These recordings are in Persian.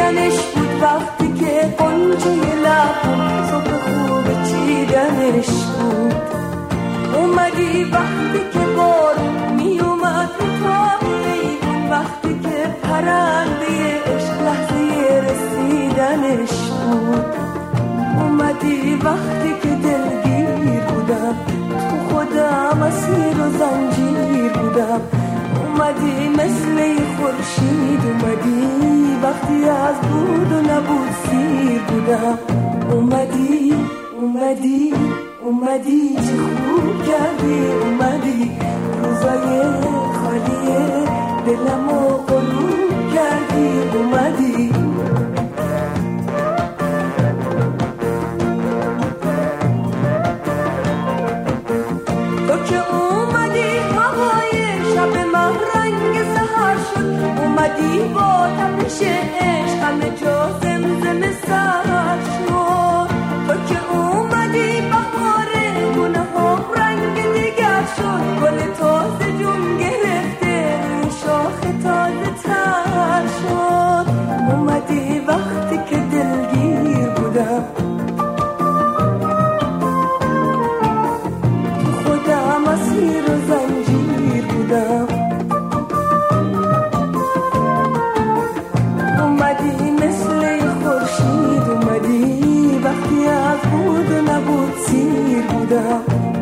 دیدنش بود وقتی که قنچه لبم صبح خوب چیدنش بود. اومدی وقتی که بارون می اومد تا ایوون، وقتی که پرنده عشق لحظه رسیدنش بود. اومدی وقتی که دلگیر بودم، تو خودم اسیر و زنجیر بودم. اومدی مثل خورشید، اومدی وقتی از بود و نبود سیر بودم. اومدی چه خوب کردی، اومدی روزای خالی دلمو غروب کردی. اومدی تو که اومدی هوای شب من رنگ سحر شد. اومدی با تپش عشق همه جا زمزمه سر شد. تو که اومدی بهار گونه ها رنگ دیگر شد. گل تازه جون گرفته شاخ تازه تر شد. اومدی وقتی که دلگیر بودم، تو خودم اسیر و زنجیر بودم. اومدی مثل خورشید، اومدی وقتی از بود و نبود سیر بودم.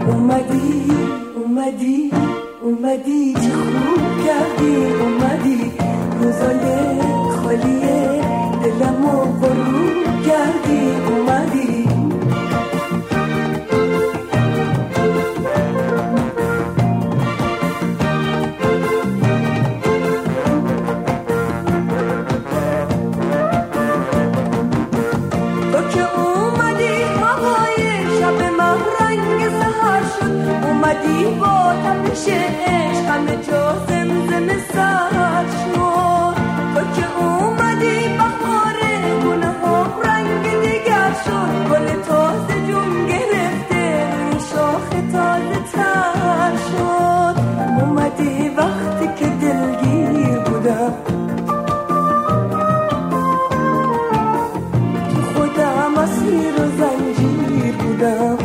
اومدی چه خوب کردی، اومدی روزای خالی دلمو غروب کردی. اومدی تو که اومدی هوای شب من رنگ سحر شد. اومدی با تپش عشق همه جا زمزمه سر شد. تو که اومدی بهار گونه ها رنگ دیگر شد. گل تازه جون گرفته شاخ تازه تر شد. اومدی وقتی که دلگیر بودم، تو خودم اسیر و زنجیر بودم.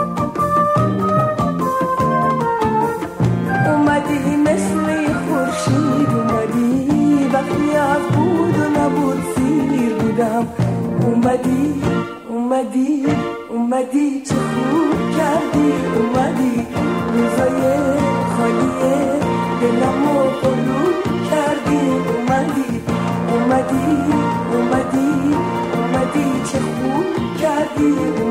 اومدی مثل خورشید، اومدی وقتی از بود و نبود سیر بودم. اومدی چه خوب کردی، اومدی روزای خالی دلمو غروب کردی. اومدی چه خوب کردی.